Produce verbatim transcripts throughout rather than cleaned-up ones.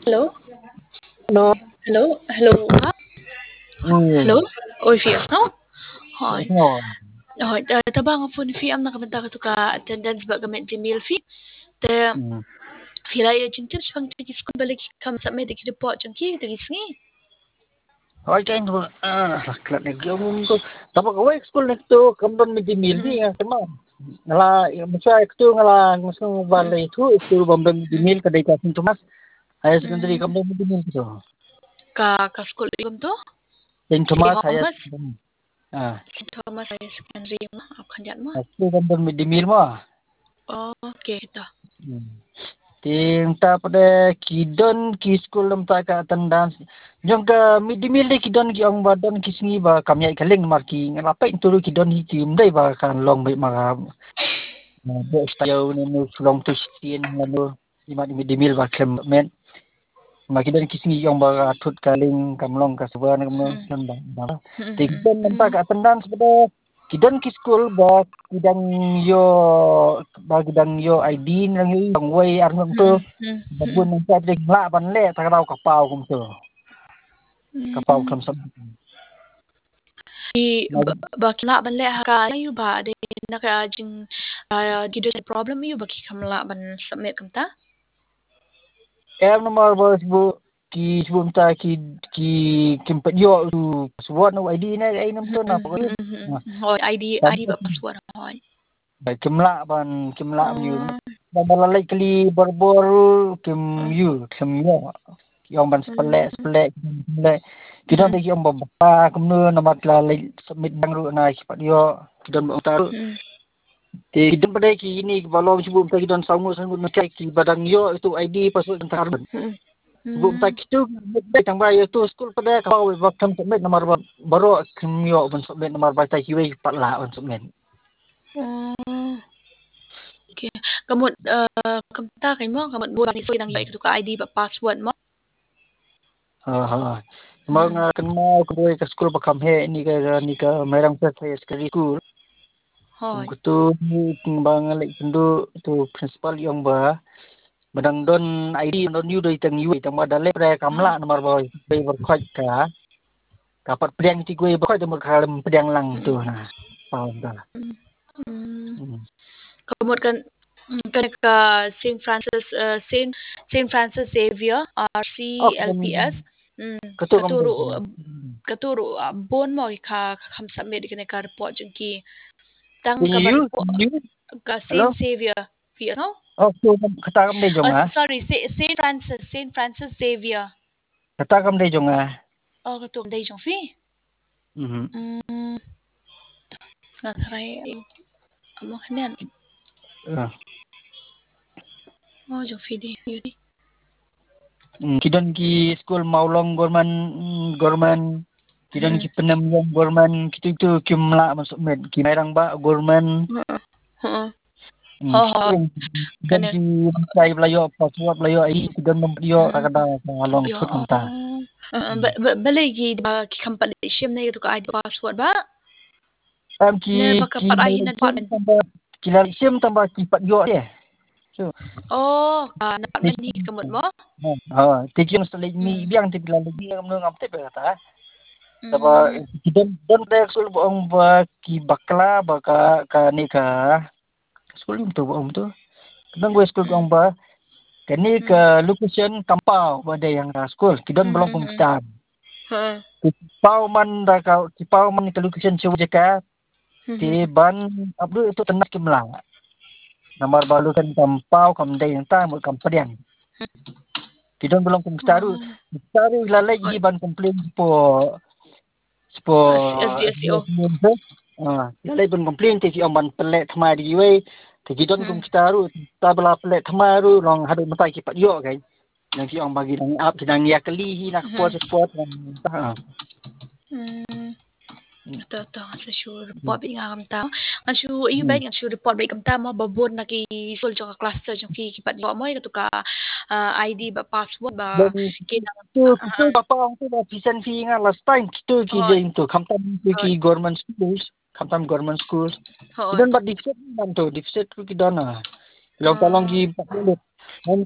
Hello? Hello. Hello? Hello, ha? Hello? Ừ, Oi, Fia, no? Hoy. đúng rồi. Hoy, tabang phone fee am nakabanta ka to ka attendance ba gamit Gmail fee. Te Ừ. fila ya jintim spang tigi skun balik kam sa med ki report jang ki tigi sngi. Hỏi cho anh thôi. À, là này kiểu tôi tập cái web school này tôi cầm don midi mil Mm. đi à sama. Ngala masa itu ngala masa Mm. vale itu itu bom don midi Mm. mil kedai kasin Thomas. Higher secondary Mm. cầm don midi mil itu. Ka ka school igum to? Saint City Thomas higher Thomas. secondary. À, Saint Thomas Higher Secondary mo. Akan yan mo. itu cầm don midi mil mah. Oh, okay to. Tim ta pada kidon ki school lam ta ka attendance jong ka midi mil de kidon ki ong badon ki singi ba kamya kaling mar ki ngapa inturu kidon hi kim dai ba kan long bai ma bo stayo ni mu long tu stin lalu lima midi mil ba klem men ma kidon ki singi ong ba thut kaling kamlong ka sebuah nam no Mm. nan ba ba Mm. te kidon lam ta Mm. ka attendance pada kidon ki school ba kidang yo ba kidang yo I D nang yo ang way arnong tu Mm. Mm. babun nang sa ding la ban le ta raw ka pau kum tu ka pau Mm. kam sab Di na ba- bakla ban le haka yu ba de naka jing gido sa problem yu baki kamla ban submit kamta. em no mar ba bu ki sebum ta ki ki kim pa yo tu suat no I D na ai nam tu na pa ko Hoy I D ba I D ba password hoy. ba kim la ban kim la yu Oh. ba ba la kli bor bor kim yu kim yo yong ban spele spele spele kidon de yong ba pa kum nu na mat la submit bang ru na ki pa yo kidon ba ta thì kita pada ki ini balong sebelum kita dan sama sama nak ki badang yo itu I D password antar sebelum tak itu tang ba itu school pada kau waktu submit nomor baru kemio ban submit nomor ba ta kiwe pat la ban submit Oh. Okay. Kamot uh, kamta kay mo kamot buwan ni so nang like to ka I D ba password mo. ha ha mga kan mau ko ke school pa kam he ni ka ni ka merang sa sekali school Hoy. kutu ni bang lek pendu tu principal yang ba badang don I D don yu doi tang yu tang ba dale pre kamla nomor ba be ber khoj ka kapat pedang ti gue ba khoj nomor kalam pedang lang tu na pau da Kamot kan kan ka Saint Francis uh, Saint Saint Francis Xavier R C ok L P S. Mm. ketu kam Katuro katuro uh, bon mo ka kam submit ka ka report jeng ki tang ka ba you report you ka hello Saint Xavier P S no? oh tu kata kam de jong Oh, ah sorry, Sa- Saint Francis Saint Francis Xavier. kata kam de jong ah Oh, katong day jong fi. mhm Mm. Nga try amo kanan. Oh, jong fi di. Yun. kidon ki school maulong gorman gorman kidon ki penem yang gorman kitu tu kimla masuk med ki merang ba gorman Oo. Ho ho. dan Kanan. ki sai belayo password belayo ai kidon nom belayo Mm. takada long Yo. foot menta Uh, ba ba balay gi ba ki kampal sim na ito ka I D password ba? am Ne ki baka ki parahin na department. tambah kila sim tambah ki pat yo ye so Oh, ah, department ni kamot mo? ha teaching style mi Mm. biang ti bila lagi ngam ngam te kata taba Mm. kidon don de sul bong ba ki bakla ba ka ka ni ka school tu bong tu kadang gue school Mm. bong ba kani Mm. ke location kampau ba de yang school kidon belum pun Mm. kita Ha. pau man da ka pau man ke location chu je ka ti ban abdu itu tenak ki melang nomor balu kan kampau kam de yang ta mu kam pedian kidon belum pun taru Oh. taru lalai Hoy. ji ban komplain po po S D S O. ah lalai ban komplain ti om ban pelek thma di we ti kidon kum taru ta bela pelek thma ru long hadu mata ki pat yo kai yang ki om bagi dang ap dang ya kali hi nak po sport ta Mm. Ito, ito. Sa sure report ba nga kamta. Ang sure, iyo ba yung sure report ba kamta mo, babor na ki sul ka cluster yung ki kipat mo mo, ito ka ah, I D ba, password ba, dan kinang, tu ah, tu ah, bapa orang tu dah pisan fi nga last time kita ki hoy, je tu kamtam tu hoy, ki government schools kamtam government schools hoy. kidon bat deficit man tu deficit tu kidon ah long talong Ah, ki pat mulut montak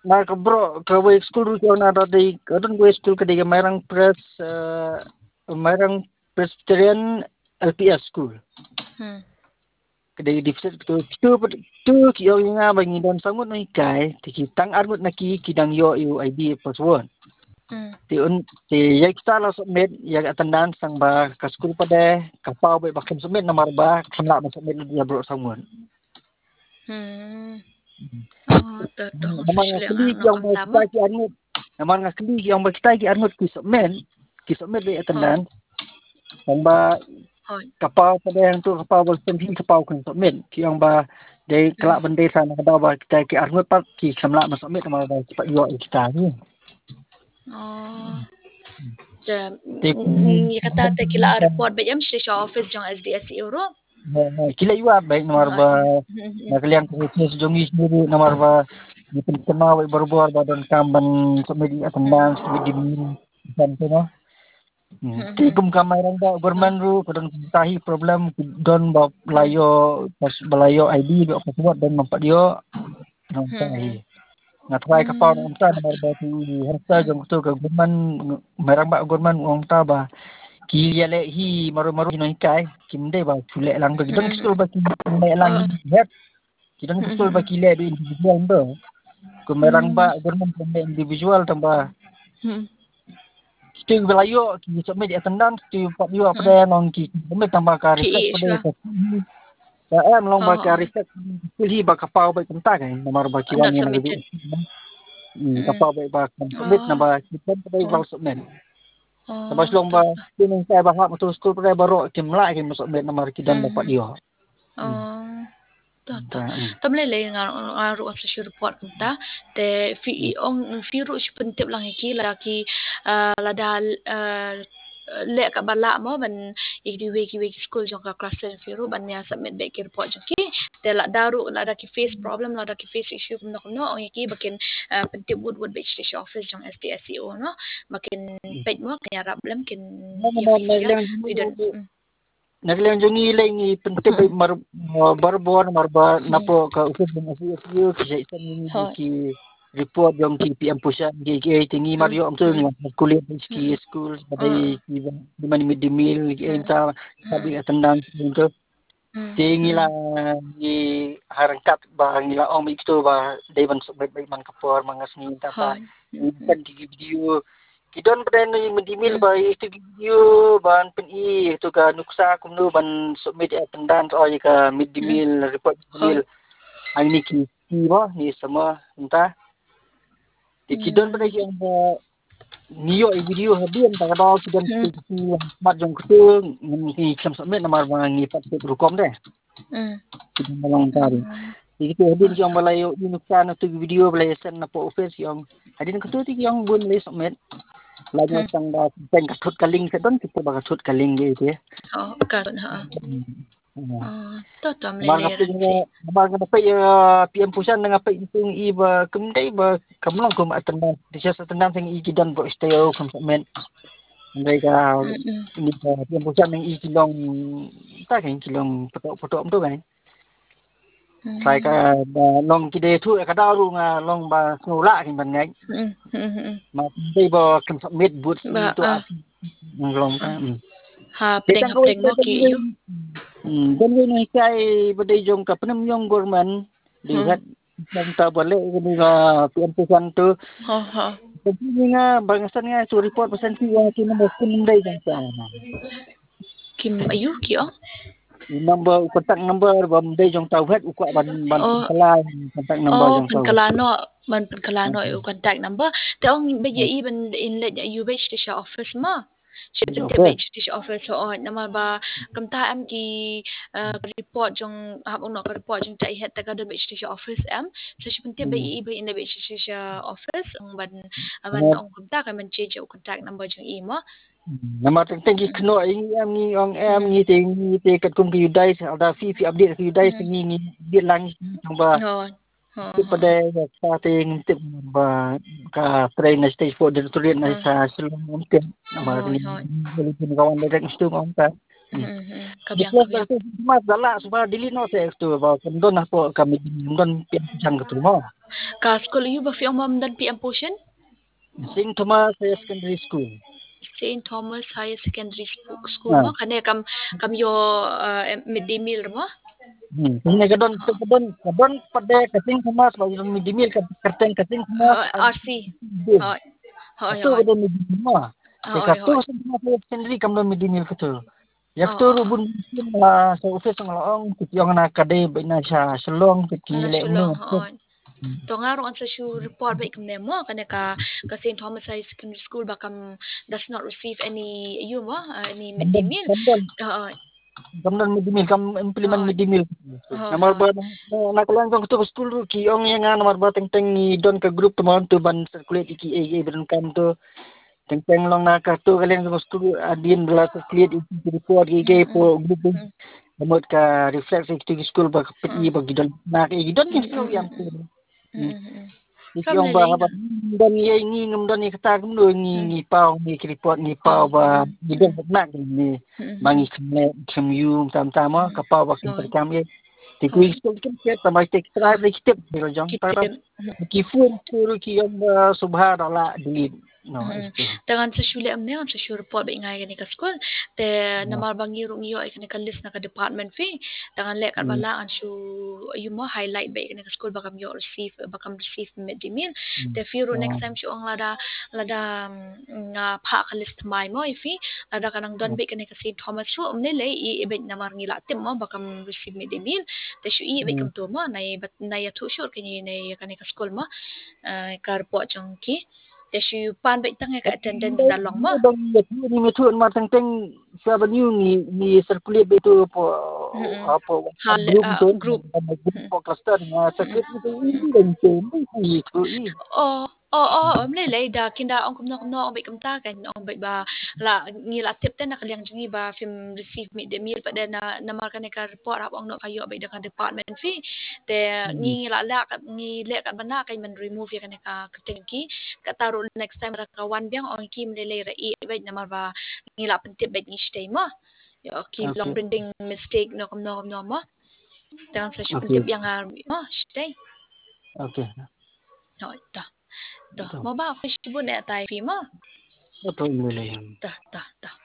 Nah, ke bro, ke way school ko na dati, kadon way school ka diga mayroong press, uh, mayroong Presbyterian L P S school. Hmm. Kadai division tu, tu tu kyo nga bangi dan sangut no ikai, tiki tang armut naki kidang yo U I D password. Hmm. Ti un ti yak sala submit yak attendance sang ba ka school pada kapau ba bakim submit nomor ba khamla ba submit dia bro sangut. Hmm. Oh, to to Naman nga officially ang kali ano yang kam ba tama. kita ki armut. Naman nga kali yang ba kita ki armut ki submit, ki submit ba Hoy. attendance sang ba Hoy. kapau pada yang tu kapau bol sendiri kapau kan submit ki yang ba dari Hmm. kelak benda sana kada ba kita ki armut pat ki khamla ba submit nomor ba cepat yo kita ni. Oh. Ja, Ti ni kata te kila report ba yam station office jong S D S euro. kila iwa baik nomor ba nakalian ko business jongi sendiri nomor ba di penkema wa berbuar badan kamban submit attendance submit di kan tu no. Ti kum kamai randa gorman ru kadang tahi problem don ba layo pas belayo I D ba password dan mampat dia nang tahi. Ngatrai kapau nang ta nomor ba tu harta jong tu ke gorman merang ba gorman ong ta ba ki yale hi maru-maru no ikai kimde ba chule lang ba gidang school ba ki le lang het gidang school ba ki le individual ndo ko merang ba gorman pembe individual tamba Stu belayo ki submit attendance tu pak yo pada nong ki submit tambah ka reflect Ki pada isla. ka ya em long ba Oh, ka reflect pilih ba kapau ba tentang kan nomor ba ki not wani na submitted. hmm kapau ba ba submit na Oh, ba kita pada ba oh, submit Tapos oh, long to ba to. tinong sa ba ha to school pada baro kimla kim submit nomor ki dan dapat dia Oh, to to. ta Tamle le nga nga ru sa report kunta te fi ong fi ru si pentip lang iki laki lada le ka bala mo ban igdi weki weki school jong ka class ten fi ru ban ya submit back report jong ki te la daru la da ki face problem la da ki face issue kum no kum no ong iki bakin pentip wood wood beach station office jong S D S E O no makin page mo kaya problem kin ya nomor fi na ya lang we don't Naglang jongi lang i pentip ay mar barbon marba napo ka ukod ng asiyo kasi isang ni Hoy. ki report yung ki P M pusa ki ki tingi Mario am tu kulit ski school badai ki di man mid meal ki enta sabi attendance dito tingi la ni harangkat ba ngila om ito ba day man subay man kapor mga singin tata kan ki video Kidon pada ni mendimil ba itu video ban pen i itu ka nuksa kumno ban submit attendance o ka midimil report midimil ang ni ki ki ba ni sama entah di kidon pada yang ba niyo i video habien ta ba kidon ki mat jong ku ni kam submit nomor ba ni pat rukom deh kidon malang tari di itu habien yang balayo ni nuksa na tu video balay sen na po office yang hadin ko tu ti yang bun lay submit lagi sang da pen katut kaling sa don kita ba katut kaling gitu ya Oh, karon ha. Oh, to to mga mleleran si. pin mga dapat ya P M pusan nga pa itong iba kumday ba kamlang kum attendance di siya sa attendance ng ikidan bro stayo kum men mereka ini P M pusan ng ikilong ta kan kilong foto-foto am to kan sai ka long kide thu ka daru nga long ba snula kin ban ngai ma kumday ba kum submit but Ba to ah long ta ha Kita pedeng ha ko pedeng ito mo ki yu. Hmm, dan yun ay kay badai jong ka penam yung gorman lihat yang ta balik ini nga P M pusan tu Ha ha. tapi nga bangsan nga to report persen si yang ki number kun dai jang ta Kim ayu ki oh. number kontak number bam dai jong ta het ukwa ban ban Oh, kala kontak number oh jong ta penkalano man penkalano e contact number. Te ong ba ye even inlet you beach di siya office mo. Siya tinte okay beach di siya office so on nama ba kamta am ki report jong habong no ka report jong ta ihet taga do beach di siya office am so siya tinte ba iba in the beach di siya office ang ban aman ong kamta ka man change o contact number jong imo. nama teng teng ki kno ai am ni ong am ni teng ni te kat kum ki dai ada fi fi update ki dai sing ni dia lang ba Ho. Ho Itu ho. pada sa ating tip ba ka train na stage four dito rin na sa sulong mungkin na ba Hoy ni hoy. ni kawan na rin gusto mo ta Mhm. Kabyang Because kabyang. itu cuma galak supaya dilino saya itu bahwa kendon apa kami kendon pian ke rumah. Ka school you ba fi ang dan P M portion? Sing Thomas Secondary School. Saint Thomas Higher Secondary Sp- School Nah, mo kanya kam kam yo uh, midday meal mo. hmm. Ini kedon kedon kedon pada kasing Thomas bagi midimil kateng kasing Thomas. Uh, R C. Hoy. Hoy Itu hoy. kedon midimil. Hoy Sekatu hoy. semua secondary kam midimil itu. Yak tu Oo. rubun la sa office ng laong tiyong na kade na siya salong Na kitile sulong no. hoy. To nga ron sa shoe report ba ikam nemo kanya ka ka Saint Thomas High Secondary School ba kam does not receive any you mo uh, any midday Kamdan meal. kamdan Oo. kamdan midimil kam implement Oo. midimil. Hoy Namar hoy. ba na kalang kong tu school ki ong yang namar ba teng teng ni don ka group teman tu ban circulate iki e ben kam tu teng teng long na ka tu kalian kong school adin bela circulate iki report iki po group Namot ka reflex iki school ba kapit ba gidon na ki gidon ni so yang tu. Iki From ong ba ba Lelena. dan ni ni ngam dan ni kata kum do ni ni pau ni report ni pau ba gidon nak ni mangi kne kem yu tam tam ka pau ba kem kam ye ti ku school kem ke tamai tek tra ni kitep ni jong ta ki fun tu ki ong subha dala di no isto. Dengan sa shule am neon sa sure report ba ingay gani ka school te namar bang ngiro ngiyo ay kani ka list na ka department fee dengan lek at balaan shu yung mo highlight ba kani ka school baka yo receive baka receive midday meal te firo next time shu ang lada lada nga pa ka list mai mo ifi lada kanang don ba kani ka Saint Thomas shu um nile i event namar ngila tim mo baka receive midday meal te shu i ba kam to mo nay bat nay to sure kani nay kani ka school mo ka report jong ki te shu pan ba itang ka attendance dalong mo Dong ni metu ma teng teng sa ba ni ni ni circulate betu po apa hal group uh, tu group group po cluster na circulate ni ni dong tu ni tu i oh oh oh om le le da kinda ong kum no kum no ong bai kum ta kan ong bai ba la ngi la tip ten na kalyang jingi ba film receive me de meal pa de na na mar kan ka report ap ong no kayo bai da kan department fee te ngi la la ka ngi le ka bana kai man remove ya kan ka kating ki ka taru next time ra ka wan biang ong kim le le ra i bai na mar ba ngi la pen tip bai ni stay mo yo ki long okay printing mistake no kum no kum no mo dan sa shu pen okay tip yang ha mo stay okay no ta ta itu mo ba ko shi bu ne tai fi mo betul ni le ta ta ta